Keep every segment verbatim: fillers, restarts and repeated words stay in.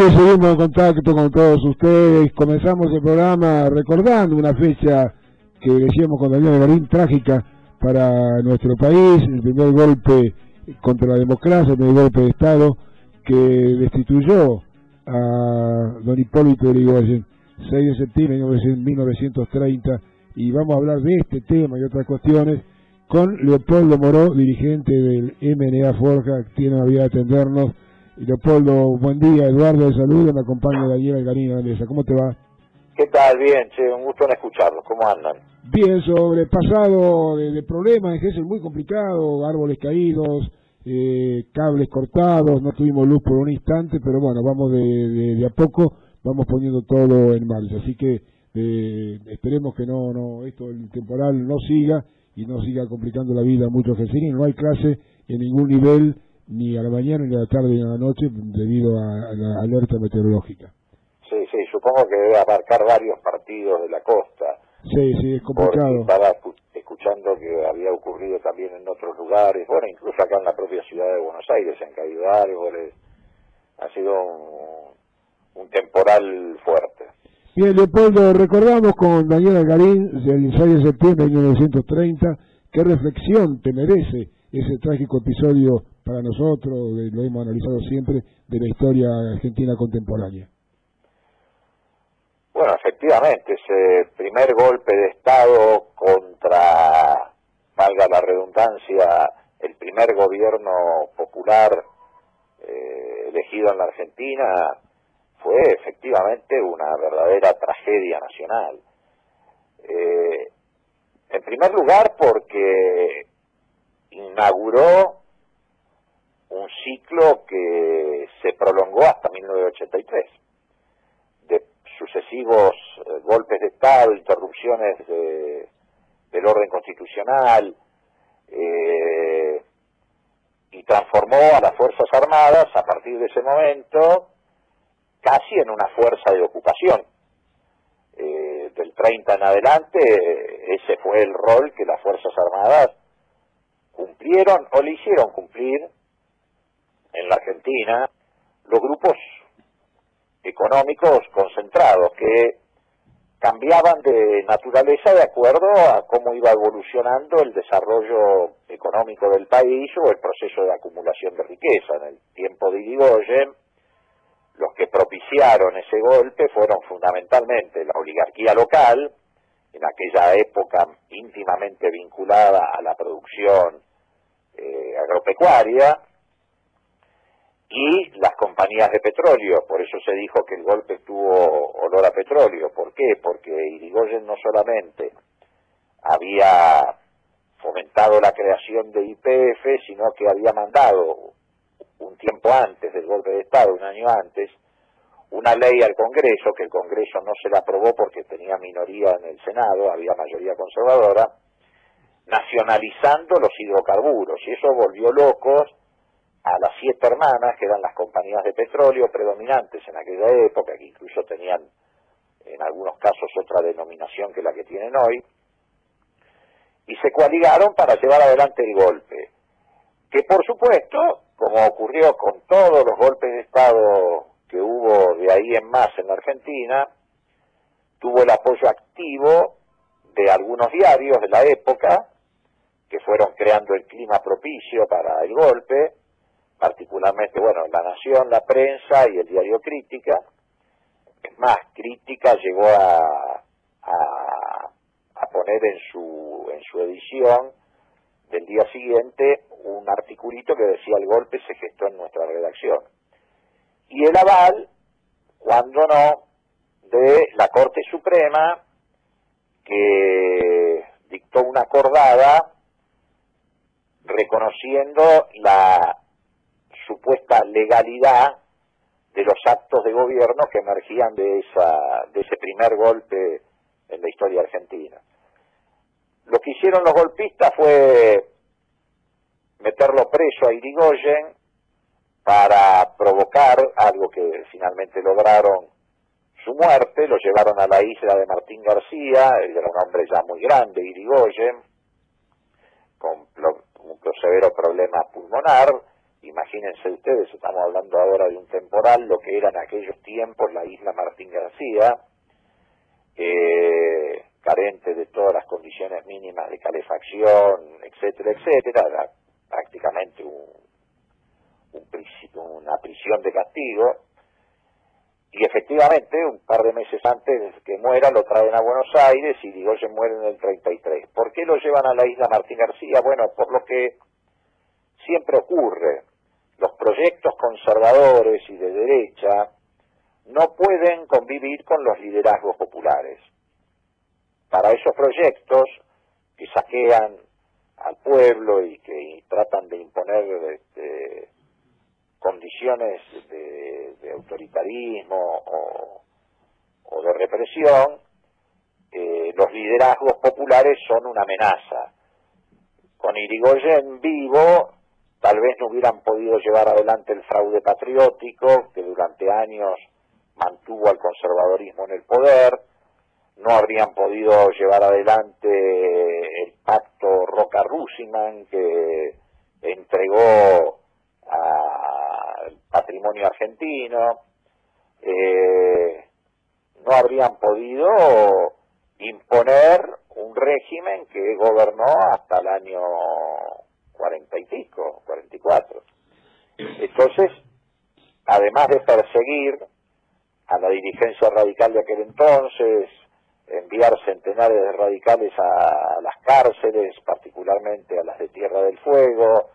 seguimos en contacto con todos ustedes. Comenzamos el programa recordando una fecha que decíamos con Daniel Garín, trágica para nuestro país, el primer golpe contra la democracia, el primer golpe de Estado que destituyó a don Hipólito Yrigoyen, seis de septiembre de mil novecientos treinta, y vamos a hablar de este tema y otras cuestiones con Leopoldo Moró, dirigente del M N A Forja, que tiene la vía de atendernos. Y Leopoldo, buen día. Eduardo, de saludo, me acompaña Daniel Algarín de la mesa. ¿Cómo te va? ¿Qué tal? Bien, che, un gusto en escucharlos. ¿Cómo andan? Bien, sobrepasado de, de problemas, es muy complicado, árboles caídos, eh, cables cortados, no tuvimos luz por un instante, pero bueno, vamos de, de, de a poco, vamos poniendo todo en marcha. Así que eh, esperemos que no, no, esto, el temporal no siga y no siga complicando la vida a muchos vecinos. No hay clase en ningún nivel, ni a la mañana, ni a la tarde, ni a la noche, debido a, a la alerta meteorológica. Sí, sí, supongo que debe abarcar varios partidos de la costa. Sí, sí, es complicado. Estaba escuchando que había ocurrido también en otros lugares, bueno, incluso acá en la propia ciudad de Buenos Aires, se han caído árboles. Ha sido un, un temporal fuerte. Bien, Leopoldo, recordamos con Daniel Algarín, del seis de septiembre de mil novecientos treinta, qué reflexión te merece ese trágico episodio para nosotros, lo hemos analizado siempre, de la historia argentina contemporánea. Bueno, efectivamente, ese primer golpe de Estado contra, valga la redundancia, el primer gobierno popular eh, elegido en la Argentina, fue efectivamente una verdadera tragedia nacional. Eh, en primer lugar porque inauguró un ciclo que se prolongó hasta mil novecientos ochenta y tres, de sucesivos eh, golpes de Estado, interrupciones de, del orden constitucional, eh, y transformó a las Fuerzas Armadas, a partir de ese momento, casi en una fuerza de ocupación. Eh, del treinta en adelante, ese fue el rol que las Fuerzas Armadas cumplieron o le hicieron cumplir en la Argentina los grupos económicos concentrados que cambiaban de naturaleza de acuerdo a cómo iba evolucionando el desarrollo económico del país o el proceso de acumulación de riqueza. En el tiempo de Yrigoyen, los que propiciaron ese golpe fueron fundamentalmente la oligarquía local, en aquella época íntimamente vinculada a la producción eh, agropecuaria, y las compañías de petróleo. Por eso se dijo que el golpe tuvo olor a petróleo. ¿Por qué? Porque Yrigoyen no solamente había fomentado la creación de Y P F, sino que había mandado un tiempo antes del golpe de Estado, un año antes, una ley al Congreso, que el Congreso no se la aprobó porque tenía minoría en el Senado, había mayoría conservadora, nacionalizando los hidrocarburos, y eso volvió locos a las siete hermanas, que eran las compañías de petróleo predominantes en aquella época, que incluso tenían en algunos casos otra denominación que la que tienen hoy, y se coaligaron para llevar adelante el golpe, que por supuesto, como ocurrió con todos los golpes de Estado que hubo de ahí en más en la Argentina, tuvo el apoyo activo de algunos diarios de la época, que fueron creando el clima propicio para el golpe, particularmente, bueno, La Nación, La Prensa y el diario Crítica. Es más, Crítica llegó a, a, a poner en su, en su edición del día siguiente un articulito que decía: el golpe se gestó en nuestra redacción. Y el aval, cuando no, de la Corte Suprema, que dictó una acordada reconociendo la supuesta legalidad de los actos de gobierno que emergían de esa de ese primer golpe en la historia argentina. Lo que hicieron los golpistas fue meterlo preso a Yrigoyen para provocar algo que finalmente lograron, su muerte. Lo llevaron a la isla de Martín García, él era un hombre ya muy grande, Yrigoyen, con un severo problema pulmonar, imagínense ustedes, estamos hablando ahora de un temporal, lo que era en aquellos tiempos la isla Martín García, eh, carente de todas las condiciones mínimas de calefacción, etcétera, etcétera, era prácticamente un, un, una prisión de castigo. Y efectivamente, un par de meses antes de que muera, lo traen a Buenos Aires y Irigoyen muere en el treinta y tres. ¿Por qué lo llevan a la isla Martín García? Bueno, por lo que siempre ocurre. Los proyectos conservadores y de derecha no pueden convivir con los liderazgos populares. Para esos proyectos que saquean al pueblo y que y tratan de imponer este, condiciones de, de autoritarismo o, o de represión, eh, los liderazgos populares son una amenaza. Con Irigoyen vivo, tal vez no hubieran podido llevar adelante el fraude patriótico que durante años mantuvo al conservadorismo en el poder, no habrían podido llevar adelante el pacto Roca-Rusiman que entregó al patrimonio argentino, eh, no habrían podido imponer un régimen que gobernó hasta el año cuarenta y pico, cuarenta y cuatro. Entonces, además de perseguir a la dirigencia radical de aquel entonces, enviar centenares de radicales a las cárceles, particularmente a las de Tierra del Fuego,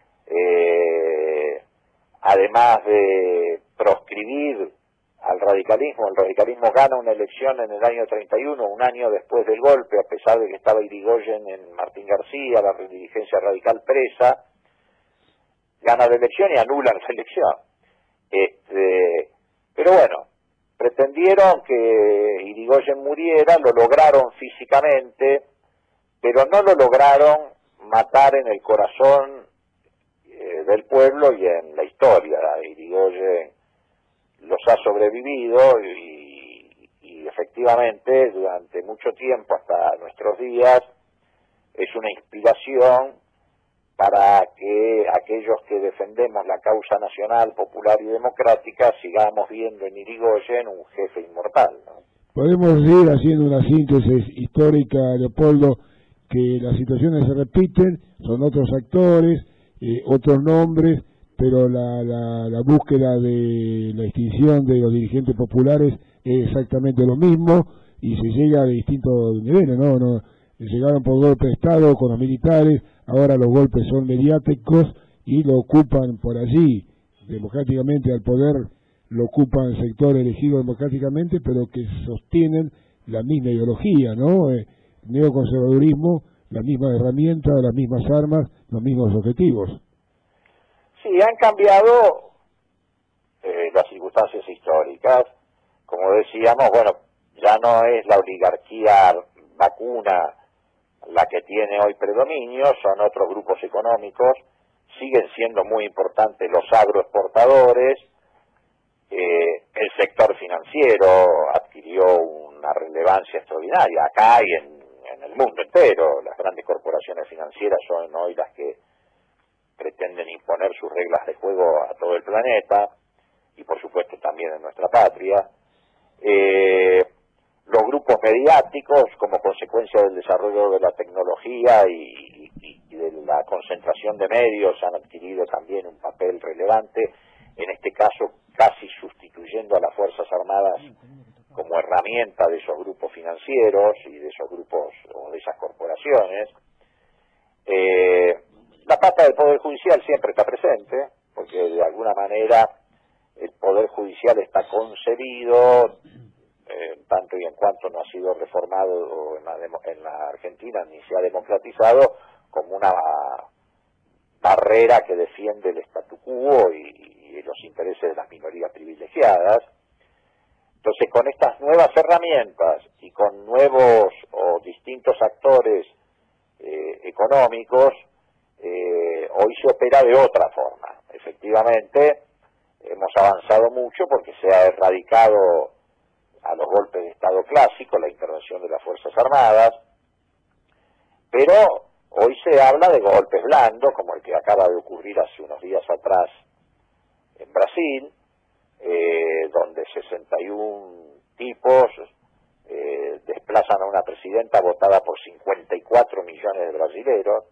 eh, además de proscribir al radicalismo. El radicalismo gana una elección en el año treinta y uno, un año después del golpe, a pesar de que estaba Irigoyen en Martín García, la dirigencia radical presa, gana la elección y anulan la elección. Este, pero bueno, pretendieron que Irigoyen muriera, lo lograron físicamente, pero no lo lograron matar en el corazón eh, del pueblo y en la historia. Irigoyen los ha sobrevivido y, y efectivamente durante mucho tiempo, hasta nuestros días, es una inspiración para que aquellos que defendemos la causa nacional, popular y democrática sigamos viendo en Irigoyen un jefe inmortal, ¿no? Podemos decir, haciendo una síntesis histórica, Leopoldo, que las situaciones se repiten, son otros actores, eh, otros nombres, pero la, la, la búsqueda de la extinción de los dirigentes populares es exactamente lo mismo y se llega a distintos niveles, ¿no? no llegaron por golpe de Estado con los militares, ahora los golpes son mediáticos y lo ocupan por allí, democráticamente al poder, lo ocupan sectores elegidos democráticamente, pero que sostienen la misma ideología, ¿no? Eh, neoconservadurismo, las mismas herramientas, las mismas armas, los mismos objetivos. Sí, han cambiado eh, las circunstancias históricas. Como decíamos, bueno, ya no es la oligarquía vacuna la que tiene hoy predominio, son otros grupos económicos, siguen siendo muy importantes los agroexportadores, eh, el sector financiero adquirió una relevancia extraordinaria acá y en, en el mundo entero. Las grandes corporaciones financieras son hoy las que pretenden imponer sus reglas de juego a todo el planeta y por supuesto también en nuestra patria. Eh, los grupos mediáticos, como consecuencia del desarrollo de la tecnología y, y, y de la concentración de medios, han adquirido también un papel relevante, en este caso casi sustituyendo a las Fuerzas Armadas como herramienta de esos grupos financieros y de esos grupos o de esas corporaciones. Eh, la pata del Poder Judicial siempre está presente, porque de alguna manera el Poder Judicial está concebido, eh, tanto y en cuanto no ha sido reformado en la, en la Argentina ni se ha democratizado, como una barrera que defiende el statu quo y, y los intereses de las minorías privilegiadas. Entonces, con estas nuevas herramientas y con nuevos o distintos actores eh, económicos, eh, hoy se opera de otra forma. Efectivamente, hemos avanzado mucho porque se ha erradicado a los golpes de Estado clásico la intervención de las Fuerzas Armadas, pero Hoy se habla de golpes blandos, como el que acaba de ocurrir hace unos días atrás en Brasil, eh, donde sesenta y un tipos eh, desplazan a una presidenta votada por cincuenta y cuatro millones de brasileros.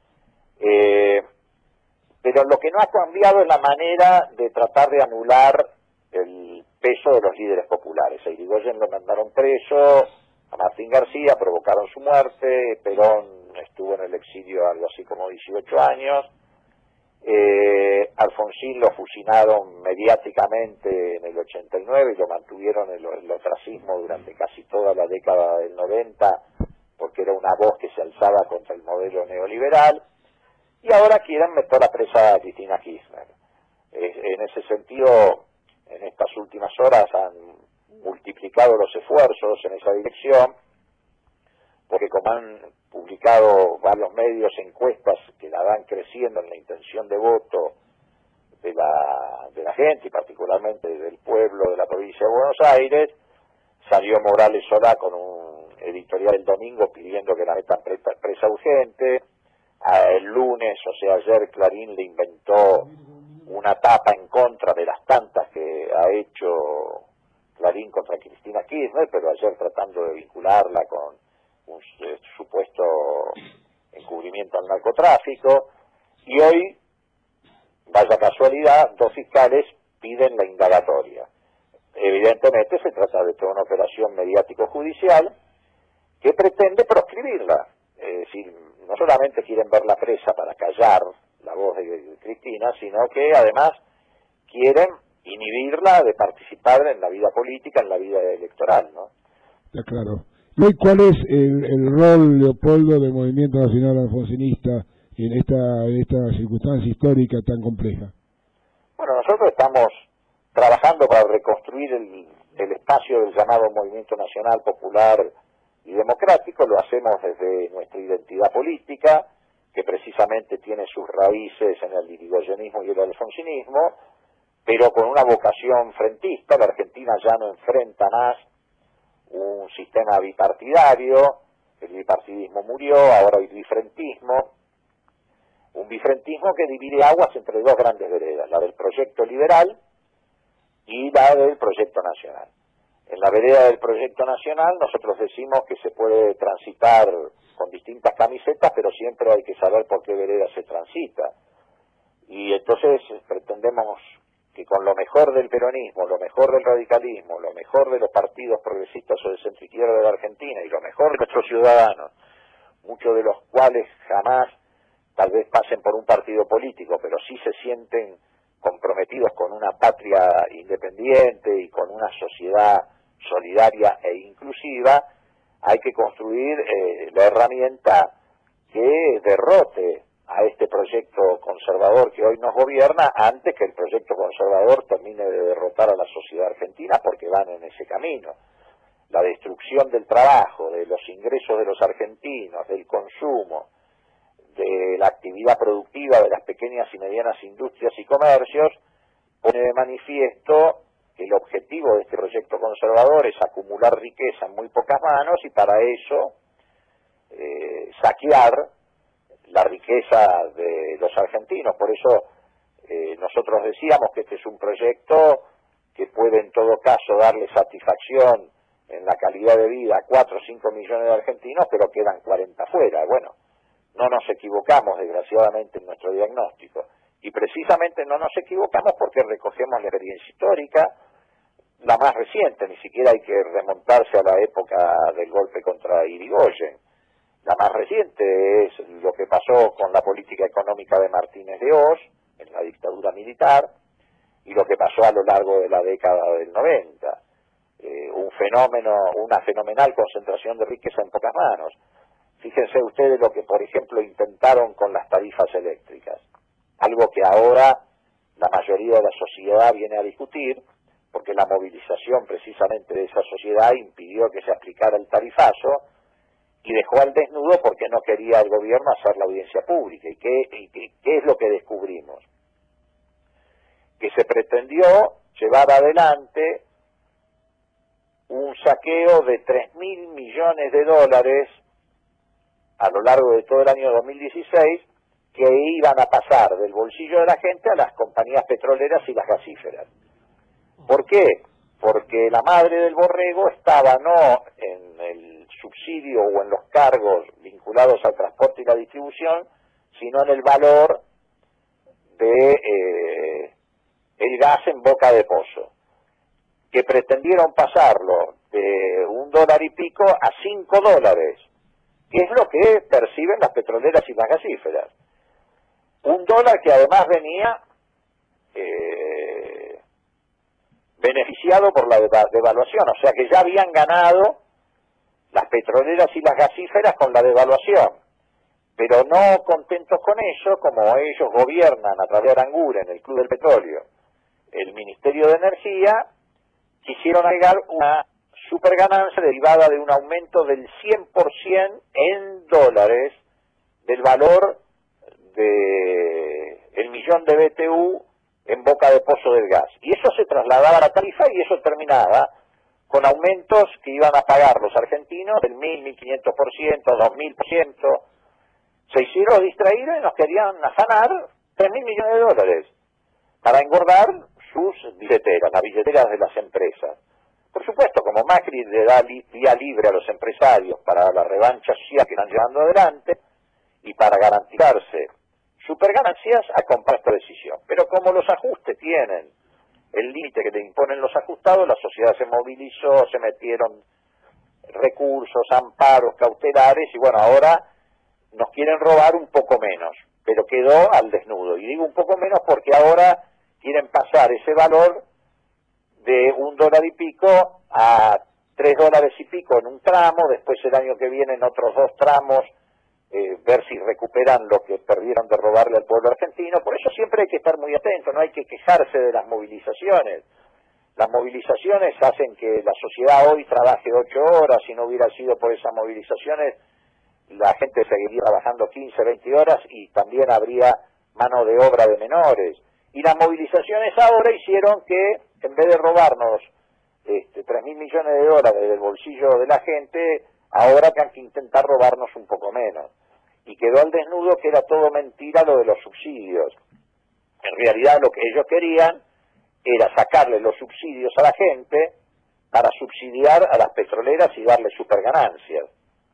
Eh, pero lo que no ha cambiado es la manera de tratar de anular el peso de los líderes populares. A Irigoyen lo mandaron preso, a Martín García provocaron su muerte, Perón estuvo en el exilio algo así como dieciocho años, eh, Alfonsín lo fusilaron mediáticamente en el ochenta y nueve y lo mantuvieron en el ostracismo durante casi toda la década del noventa, porque era una voz que se alzaba contra el modelo neoliberal, y ahora quieren meter a presa a Cristina Kirchner. Eh, en ese sentido, en estas últimas horas han multiplicado los esfuerzos en esa dirección, porque como han publicado varios medios encuestas que la van creciendo en la intención de voto de la, de la gente, y particularmente del pueblo de la provincia de Buenos Aires, salió Morales Solá con un editorial el domingo pidiendo que la metan presa, presa urgente. El lunes, o sea, ayer Clarín le inventó una tapa en contra de las tantas que ha hecho Clarín contra Cristina Kirchner, pero ayer tratando de vincularla con un eh, supuesto encubrimiento al narcotráfico, y hoy, vaya casualidad, dos fiscales piden la indagatoria. Evidentemente se trata de toda una operación mediático-judicial que pretende proscribirla, es decir, no solamente quieren verla presa para callar la voz de Cristina, sino que además quieren inhibirla de participar en la vida política, en la vida electoral, ¿no? Está claro. ¿Y cuál es el, el rol, Leopoldo, del Movimiento Nacional Alfonsinista en esta, en esta circunstancia histórica tan compleja? Bueno, nosotros estamos trabajando para reconstruir el, el espacio del llamado Movimiento Nacional Popular y Democrático. Lo hacemos desde nuestra identidad política, que precisamente tiene sus raíces en el irigoyenismo y el alfonsinismo, pero con una vocación frentista. La Argentina ya no enfrenta más un sistema bipartidario, el bipartidismo murió, ahora hay bifrentismo, un bifrentismo que divide aguas entre dos grandes veredas, la del proyecto liberal y la del proyecto nacional. En la vereda del proyecto nacional nosotros decimos que se puede transitar con distintas camisetas, pero siempre hay que saber por qué vereda se transita. Y entonces pretendemos que con lo mejor del peronismo, lo mejor del radicalismo, lo mejor de los partidos progresistas o de centro izquierda de la Argentina y lo mejor de nuestros ciudadanos, muchos de los cuales jamás tal vez pasen por un partido político, pero sí se sienten comprometidos con una patria independiente y con una sociedad solidaria e inclusiva, hay que construir eh, la herramienta que derrote a este proyecto conservador que hoy nos gobierna antes que el proyecto conservador termine de derrotar a la sociedad argentina, porque van en ese camino. La destrucción del trabajo, de los ingresos de los argentinos, del consumo, de la actividad productiva de las pequeñas y medianas industrias y comercios, pone de manifiesto que el objetivo de este proyecto conservador es acumular riqueza en muy pocas manos y para eso eh, saquear la riqueza de los argentinos. Por eso eh, nosotros decíamos que este es un proyecto que puede en todo caso darle satisfacción en la calidad de vida a cuatro o cinco millones de argentinos, pero quedan cuarenta fuera. Bueno, no nos equivocamos desgraciadamente en nuestro diagnóstico, y precisamente no nos equivocamos porque recogemos la experiencia histórica, la más reciente, ni siquiera hay que remontarse a la época del golpe contra Irigoyen. La más reciente es lo que pasó con la política económica de Martínez de Oz en la dictadura militar y lo que pasó a lo largo de la década del noventa. Eh, un fenómeno, una fenomenal concentración de riqueza en pocas manos. Fíjense ustedes lo que, por ejemplo, intentaron con las tarifas eléctricas, algo que ahora la mayoría de la sociedad viene a discutir, porque la movilización precisamente de esa sociedad impidió que se aplicara el tarifazo y dejó al desnudo porque no quería el gobierno hacer la audiencia pública. ¿Y qué, y qué, qué es lo que descubrimos? Que se pretendió llevar adelante un saqueo de tres mil millones de dólares a lo largo de todo el año dos mil dieciséis, que iban a pasar del bolsillo de la gente a las compañías petroleras y las gasíferas. ¿Por qué? Porque la madre del borrego estaba no en el subsidio o en los cargos vinculados al transporte y la distribución, sino en el valor de eh, el gas en boca de pozo, que pretendieron pasarlo de un dólar y pico a cinco dólares, que es lo que perciben las petroleras y las gasíferas. Un dólar que además venía eh, beneficiado por la devaluación, o sea que ya habían ganado las petroleras y las gasíferas con la devaluación, pero no contentos con eso, como ellos gobiernan a través de Aranguren, el Club del Petróleo, el Ministerio de Energía, quisieron agregar una superganancia derivada de un aumento del cien por ciento en dólares del valor de el millón de B T U en boca de pozo del gas. Y eso se trasladaba a la tarifa y eso terminaba con aumentos que iban a pagar los argentinos del mil, mil quinientos por ciento, dos mil por ciento. Se hicieron distraídos y nos querían afanar tres mil millones de dólares para engordar sus billeteras, las billeteras de las empresas. Por supuesto, como Macri le da li vía libre a los empresarios para la revancha social que están llevando adelante y para garantizarse superganancias, acompaña esta decisión. Pero como los ajustes tienen el límite que le imponen los ajustados, la sociedad se movilizó, se metieron recursos, amparos, cautelares, y bueno, ahora nos quieren robar un poco menos, pero quedó al desnudo. Y digo un poco menos porque ahora quieren pasar ese valor de un dólar y pico a tres dólares y pico en un tramo, después el año que viene en otros dos tramos, eh, ver si recuperan lo que perdieron de robarle al pueblo argentino. Por eso siempre hay que estar muy atento, no hay que quejarse de las movilizaciones. Las movilizaciones hacen que la sociedad hoy trabaje ocho horas, si no hubiera sido por esas movilizaciones, la gente seguiría trabajando quince, veinte horas y también habría mano de obra de menores. Y las movilizaciones ahora hicieron que, en vez de robarnos este, tres mil millones de dólares del bolsillo de la gente, ahora tengan que intentar robarnos un poco menos. Y quedó al desnudo que era todo mentira lo de los subsidios. En realidad lo que ellos querían era sacarle los subsidios a la gente para subsidiar a las petroleras y darle superganancias.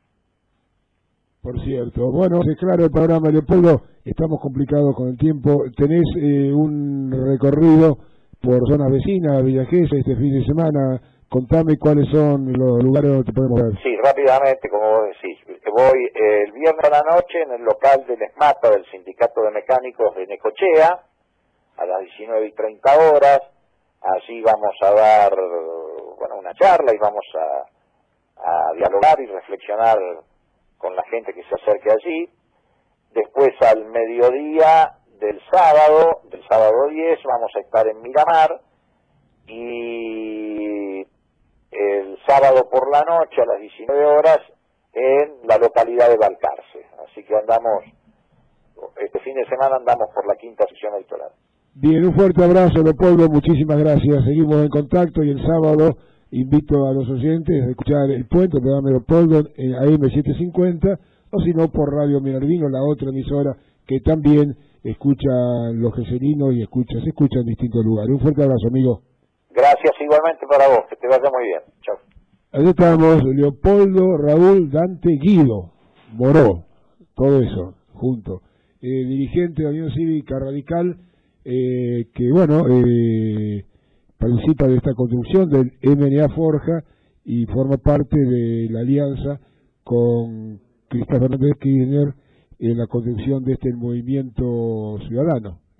Por cierto, bueno, es claro el programa, Leopoldo, estamos complicados con el tiempo. Tenés eh, un recorrido por zonas vecinas, Villa Gesell, este fin de semana. Contame cuáles son los lugares donde te podemos ver. Sí, rápidamente, como vos decís. Voy eh, el viernes a la noche en el local del ESMATA, del Sindicato de Mecánicos de Necochea, a las diecinueve y treinta horas. Allí vamos a dar bueno, una charla y vamos a, a dialogar y reflexionar con la gente que se acerque allí. Después al mediodía del sábado, del sábado diez, vamos a estar en Miramar, y el sábado por la noche a las diecinueve horas en la localidad de Balcarce. Así que andamos, este fin de semana andamos por la quinta sección electoral. Bien, un fuerte abrazo, Leopoldo, muchísimas gracias. Seguimos en contacto y el sábado invito a los oyentes a escuchar El Puente, el programa de Leopoldo en A M setecientos cincuenta, o si no por Radio Minervino, la otra emisora que también escuchan los geselinos y escucha, se escucha en distintos lugares. Un fuerte abrazo, amigo. Gracias igualmente para vos, que te vaya muy bien. Chao. Ahí estamos, Leopoldo, Raúl, Dante, Guido, Moró, todo eso, junto. Eh, dirigente de la Unión Cívica Radical, eh, que bueno, eh, participa de esta construcción del M N A Forja y forma parte de la alianza con Cristina Fernández de Kirchner en la construcción de este movimiento ciudadano.